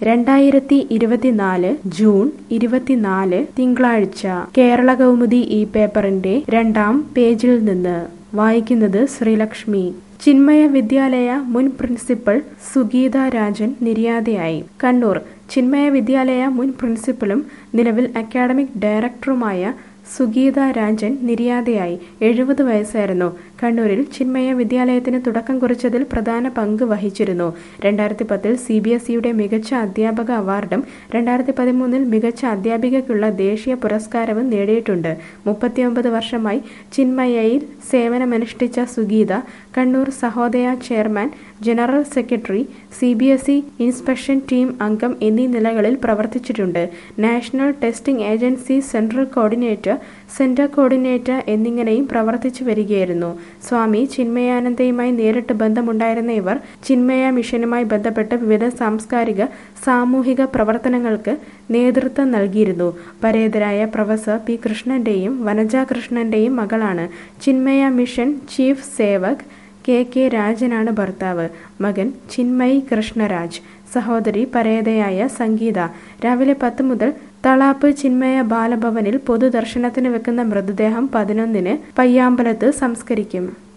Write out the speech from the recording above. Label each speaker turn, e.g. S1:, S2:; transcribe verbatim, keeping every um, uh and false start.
S1: രണ്ടായിരത്തി ഇരുപത്തിനാല് ജൂൺ ഇരുപത്തിനാല് തിങ്കളാഴ്ച കേരള കൗമുദി ഈ പേപ്പറിന്റെ രണ്ടാം പേജിൽ നിന്ന് വായിക്കുന്നത് ശ്രീലക്ഷ്മി. ചിന്മയ വിദ്യാലയ മുൻ പ്രിൻസിപ്പൽ സുഗീത രാജൻ നിര്യാതയായി. കണ്ണൂർ. ചിന്മയ വിദ്യാലയ മുൻ പ്രിൻസിപ്പലും നിലവിൽ അക്കാഡമിക് ഡയറക്ടറുമായ സുഗീത രാജൻ നിര്യാതയായി. എഴുപത് വയസ്സായിരുന്നു. കണ്ണൂരിൽ ചിന്മയ വിദ്യാലയത്തിന് തുടക്കം കുറിച്ചതിൽ പ്രധാന പങ്ക് വഹിച്ചിരുന്നു. രണ്ടായിരത്തി പത്തിൽ സി ബി എസ് ഇയുടെ മികച്ച അധ്യാപക അവാർഡും രണ്ടായിരത്തി പതിമൂന്നിൽ മികച്ച അധ്യാപികയ്ക്കുള്ള ദേശീയ പുരസ്കാരവും നേടിയിട്ടുണ്ട്. മുപ്പത്തിയൊമ്പത് വർഷമായി ചിന്മയയിൽ സേവനമനുഷ്ഠിച്ച Sugeetha Kannur Sahodaya chairman, general secretary, C B S E inspection team അംഗം എന്നീ നിലകളിൽ പ്രവർത്തിച്ചിട്ടുണ്ട്. National testing agency central coordinator, centre coordinator എന്നിങ്ങനെയും പ്രവർത്തിച്ചു വരികയായിരുന്നു. സ്വാമി ചിന്മയാനന്ദയുമായി നേരിട്ട് ബന്ധമുണ്ടായിരുന്ന ഇവർ ചിന്മയ മിഷനുമായി ബന്ധപ്പെട്ട് വിവിധ സാംസ്കാരിക സാമൂഹിക പ്രവർത്തനങ്ങൾക്ക് നേതൃത്വം നൽകിയിരുന്നു. പരേതരായ പ്രൊഫസർ പി കൃഷ്ണന്റെയും വനജ കൃഷ്ണന്റെയും മകളാണ്. Chinmaya mission chief Sevak K K രാജനാണ് ഭർത്താവ്. മകൻ ചിന്മയ് കൃഷ്ണരാജ്. സഹോദരി പരേതയായ സംഗീത. രാവിലെ പത്ത് മുതൽ തളാപ്പ് ചിന്മയ ബാലഭവനിൽ പൊതുദർശനത്തിന് വെക്കുന്ന മൃതദേഹം പതിനൊന്നിന് പയ്യാമ്പലത്ത് സംസ്കരിക്കും.